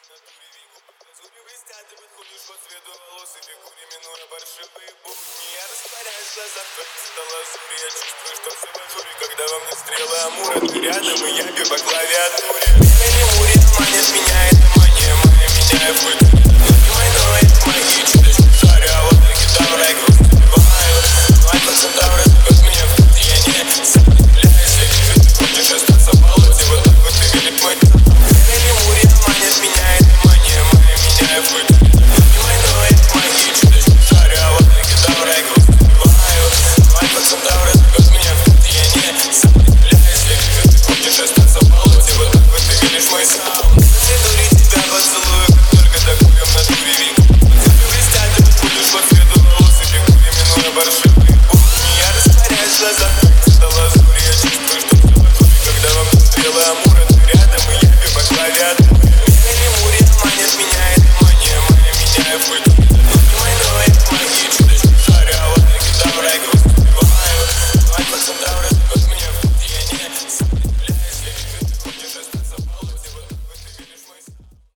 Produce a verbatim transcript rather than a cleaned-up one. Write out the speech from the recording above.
Блестят и подходишь по цвету волос и фигуре, минуя паршивые будни. Я растворяюсь в глазах твоих лазури. Я чувствую, что все в ажуре, когда во мне стрелы амура. Ты рядом, и я бью по клавиатуре. Время мурит, манит меня, это мания моя, меняя в культуре. Ноги мои, ноги мои, чуточку жарю, а вот таки давра и грусть убиваю. Альфа Центавра зовет меня в путь, я не сопротивляюсь. Я вижу, ты хочешь остаться в болоте, вот так вот ты велик мой. Время мурит, манит меня, это мания моя, меняя в культуре. Ноги мои, ноги мои, чуточку жарю, а вот таки давра и грусть убиваю. Альфа Центавра зовет меня в путь, я не сопротивляюсь. Я вижу, ты хочешь остаться в болоте, вот так вот ты велик мой.